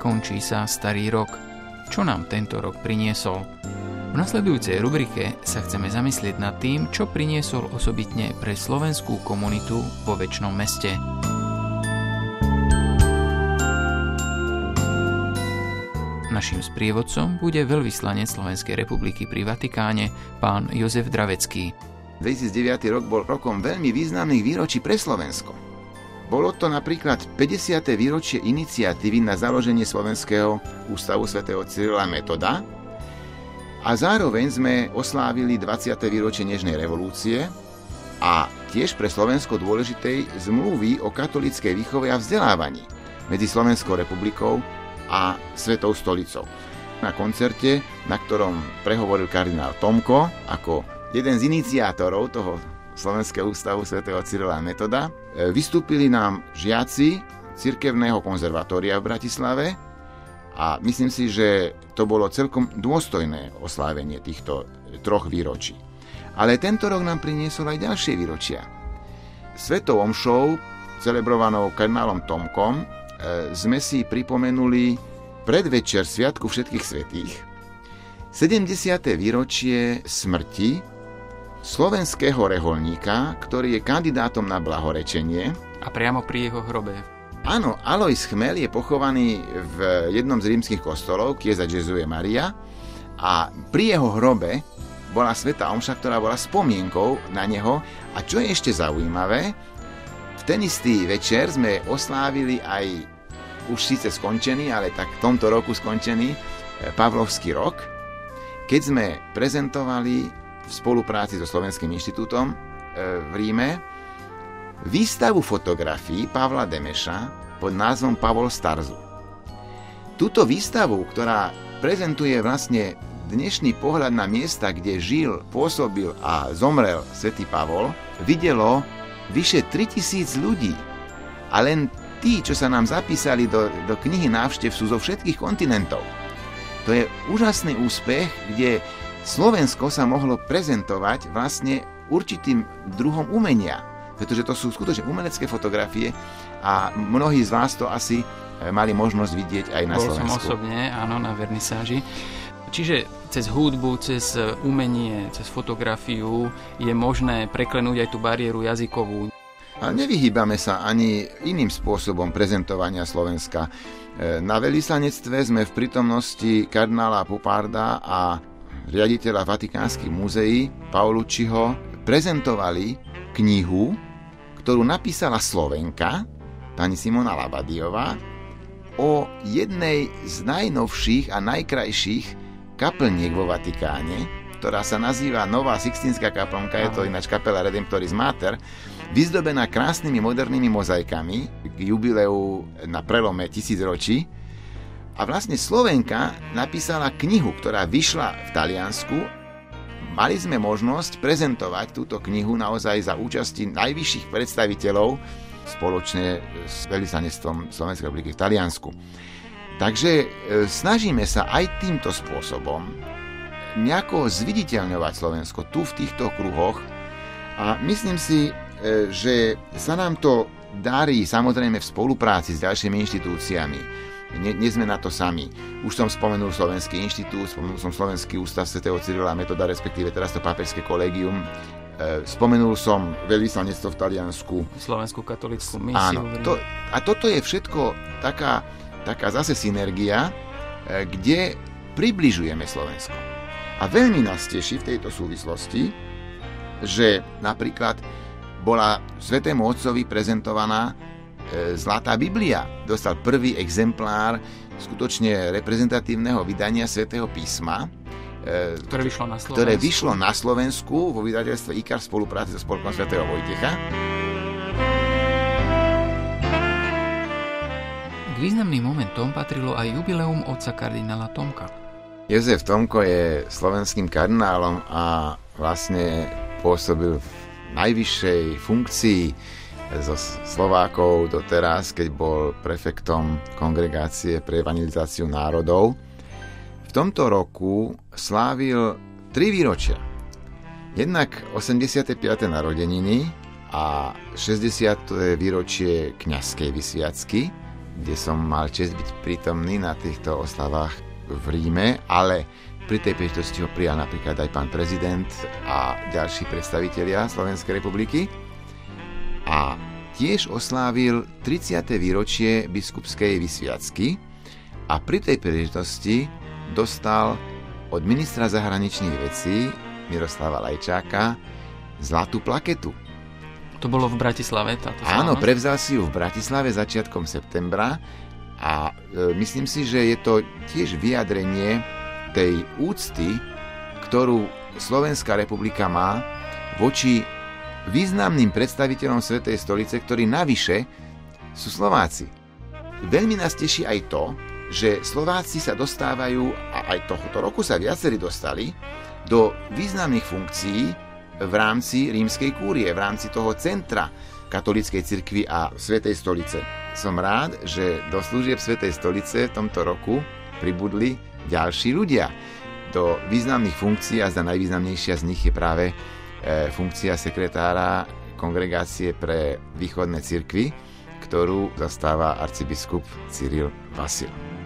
končí sa starý rok. Čo nám tento rok priniesol? V nasledujúcej rubrike sa chceme zamyslieť nad tým, čo priniesol osobitne pre slovenskú komunitu vo Večnom meste. Naším sprievodcom bude veľvyslanec Slovenskej republiky pri Vatikáne, pán Jozef Dravecký. 2009 rok bol rokom veľmi významných výročí pre Slovensko. Bolo to napríklad 50. výročie iniciatívy na založenie Slovenského ústavu svätého Cyrila a Metoda a zároveň sme oslávili 20. výročie Nežnej revolúcie a tiež pre Slovensko dôležitej zmluvy o katolíckej výchove a vzdelávaní medzi Slovenskou republikou a Svetou stolicou. Na koncerte, na ktorom prehovoril kardinál Tomko ako jeden z iniciátorov toho Slovenského ústavu svätého Cyrila a Metoda, vystúpili nám žiaci Cirkevného konzervatória v Bratislave a myslím si, že to bolo celkom dôstojné oslávenie týchto troch výročí. Ale tento rok nám priniesol aj ďalšie výročia. Svetou omšou, celebrovanou kardinálom Tomkom, sme si pripomenuli predvečer Sviatku všetkých svätých 70. výročie smrti slovenského reholníka, ktorý je kandidátom na blahorečenie. A priamo pri jeho hrobe. Áno, Alojz Chmel je pochovaný v jednom z rímskych kostolov, Chiesa Gesù e Maria, a pri jeho hrobe bola svätá omša, ktorá bola spomienkou na neho. A čo je ešte zaujímavé, v ten istý večer sme oslávili aj už síce skončený, ale tak v tomto roku skončený Pavlovský rok, keď sme prezentovali v spolupráci so Slovenským inštitútom v Ríme výstavu fotografií Pavla Demeša pod názvom Pavol Starzu. Túto výstavu, ktorá prezentuje vlastne dnešný pohľad na miesta, kde žil, pôsobil a zomrel svätý Pavol, videlo vyše 3000 ľudí. A len tí, čo sa nám zapísali do knihy návštev, sú zo všetkých kontinentov. To je úžasný úspech, kde Slovensko sa mohlo prezentovať vlastne určitým druhom umenia, pretože to sú skutočne umelecké fotografie a mnohí z vás to asi mali možnosť vidieť aj na Slovensku. Bol som osobne, áno, na vernisáži. Čiže cez hudbu, cez umenie, cez fotografiu je možné preklenúť aj tú bariéru jazykovú. A nevyhýbame sa ani iným spôsobom prezentovania Slovenska. Na veľvyslanectve sme v prítomnosti kardinála Pupárda a riaditeľa Vatikánskych múzeí Paolucciho prezentovali knihu, ktorú napísala Slovenka, pani Simona Labadiová, o jednej z najnovších a najkrajších kaplniek vo Vatikáne, ktorá sa nazýva Nová Sixtínska kaplnka, je to ináč kapela Redemptoris Mater, vyzdobená krásnymi modernými mozaikami k jubileu na prelome 1000 ročí. A vlastne Slovenka napísala knihu, ktorá vyšla v Taliansku. Mali sme možnosť prezentovať túto knihu naozaj za účasti najvyšších predstaviteľov spoločne s veľvyslanectvom Slovenskej republiky v Taliansku. Takže snažíme sa aj týmto spôsobom nejako zviditeľňovať Slovensko tu v týchto kruhoch a myslím si, že sa nám to darí samozrejme v spolupráci s ďalšími inštitúciami. Nie sme na to sami. Už som spomenul Slovenský inštitút, spomenul som Slovenský ústav svätého Cyrila a Metoda, respektíve teraz to pápežské kolégium. Spomenul som veľvyslanectvo v Taliansku. Slovenskú katolícku misiu. Áno, a toto je všetko taká zase synergia, kde približujeme Slovensko. A veľmi nás teší v tejto súvislosti, že napríklad bola Svätému Otcovi prezentovaná Zlatá Biblia. Dostal prvý exemplár skutočne reprezentatívneho vydania Svätého písma, ktoré vyšlo na Slovensku vo vydateľstve IKAR v spolupráci so Spolkom svätého Vojtecha. K významným momentom patrilo aj jubileum otca kardinála Tomka. Jozef Tomko je slovenským kardinálom a vlastne pôsobil v najvyššej funkcii zo Slovákov doteraz, keď bol prefektom Kongregácie pre evangelizáciu národov. V tomto roku slávil 3 výročia. Jednak 85. narodeniny a 60. výročie kňazskej vysviacky. kde som mal česť byť prítomný na týchto oslavách v Ríme, ale pri tej príležitosti ho prijal napríklad aj pán prezident a ďalší predstavitelia Slovenskej republiky. A tiež oslávil 30. výročie biskupskej vysviacky a pri tej príležitosti dostal od ministra zahraničných vecí Miroslava Lajčáka zlatú plaketu. To bolo v Bratislave táto slávnosť? Áno, prevzal si ju v Bratislave začiatkom septembra a myslím si, že je to tiež vyjadrenie tej úcty, ktorú Slovenská republika má voči významným predstaviteľom Svätej stolice, ktorí navyše sú Slováci. Veľmi nás teší aj to, že Slováci sa dostávajú, a aj tohto roku sa viacerí dostali, do významných funkcií v rámci Rímskej kúrie, v rámci toho centra katolíckej cirkvi a Svätej stolice. Som rád, že do služieb Svätej stolice v tomto roku pribudli ďalší ľudia do významných funkcií a za najvýznamnejšia z nich je práve funkcia sekretára Kongregácie pre východné cirkvi, ktorú zastáva arcibiskup Cyril Vasil.